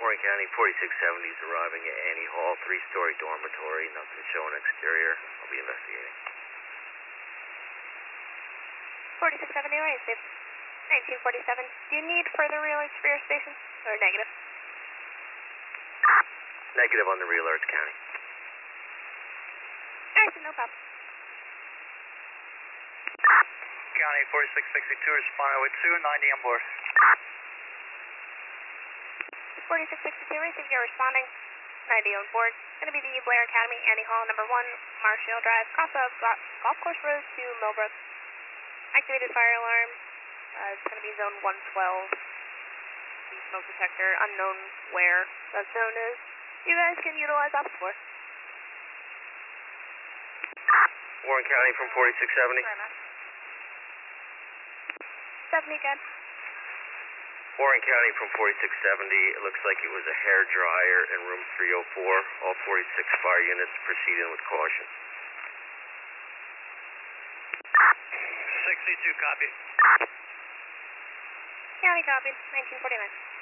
Warren County, 4670 is arriving at Annie Hall, 3-story dormitory, nothing showing exterior. I'll be investigating. 4670, right, Steve. 1947. Do you need further re-alerts for your station? Or negative? Negative on the re-alerts, County. Alright, so no problem. County 4662, responding with 290 on board. 4662, received, you're responding. 90 on board. Going to be the Blair Academy, Annie Hall, number 1, Marshall Drive, cross of Golf Course Road to Millbrook. Activated fire alarm. It's going to be zone 112. The smoke detector, unknown where that zone is. You guys can utilize Ops 4. Warren County from 4670. 70 again. Warren County from 4670. It looks like it was a hair dryer in room 304. All 46 fire units proceeding with caution. 62, copy. County copied. 1949.